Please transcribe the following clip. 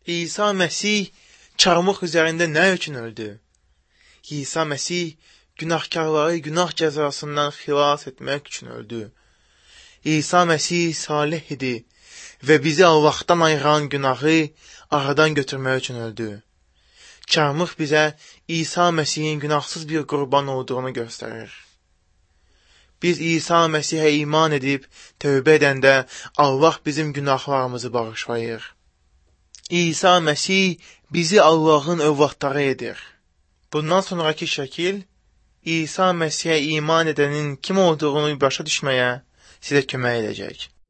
İsa Məsih çarmıx üzərində nə üçün öldü? İsa Məsih günahkarları günah cəzasından xilas etmək üçün öldü. İsa Məsih salih idi və bizi Allahdan ayıran günahı aradan götürmək üçün öldü. Çarmıx bizə İsa Məsihin günahsız bir qurban olduğunu göstərir. Biz İsa Məsihə iman edib tövbə edəndə Allah bizim günahlarımızı bağışlayır. İsa Məsih bizi Allahın övladları edir. Bundan sonraki şəkil İsa Məsihə iman edənin kim olduğunu başa düşməyə sizə kömək edəcək.